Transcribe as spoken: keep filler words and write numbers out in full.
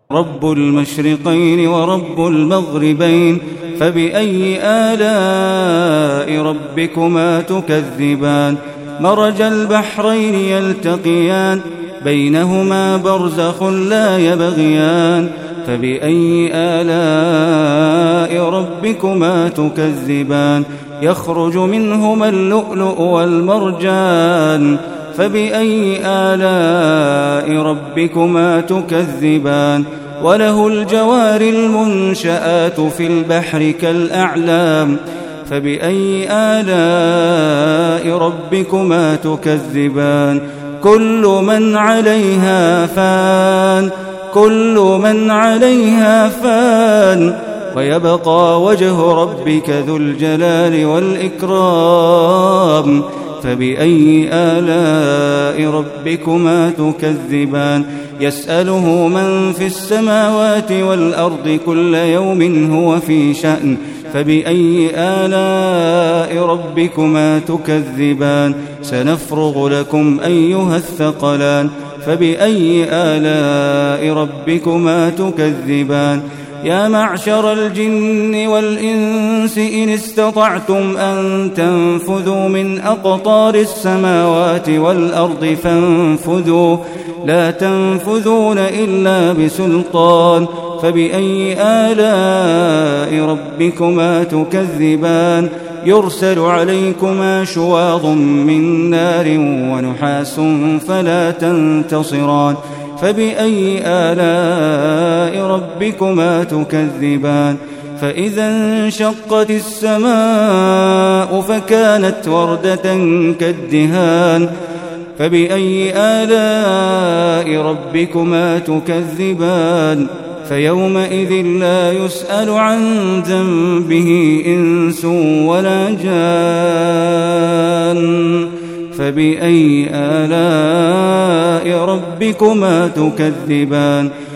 رب المشرقين ورب المغربين فبأي آلاء ربكما تكذبان مرج البحرين يلتقيان بينهما برزخ لا يبغيان فبأي آلاء ربكما تكذبان يخرج منهما اللؤلؤ والمرجان فبأي آلاء ربكما تكذبان وله الجوار المنشآت في البحر كالأعلام فبأي آلاء ربكما تكذبان كل من عليها فان كل من عليها فان ويبقى وجه ربك ذو الجلال والإكرام فبأي آلاء ربكما تكذبان يسأله من في السماوات والأرض كل يوم هو في شأن فبأي آلاء ربكما تكذبان سنفرغ لكم أيها الثقلان فبأي آلاء ربكما تكذبان يا معشر الجن والإنس إن استطعتم أن تنفذوا من أقطار السماوات والأرض فانفذوا لا تنفذون إلا بسلطان فبأي آلاء ربكما تكذبان يرسل عليكما شواظ من نار ونحاس فلا تنتصران فبأي آلاء ربكما تكذبان فإذا انشقت السماء فكانت وردة كالدهان فبأي آلاء ربكما تكذبان فيومئذ لا يسأل عن ذنبه إنس ولا جان فبأي آلاء ربكما تكذبان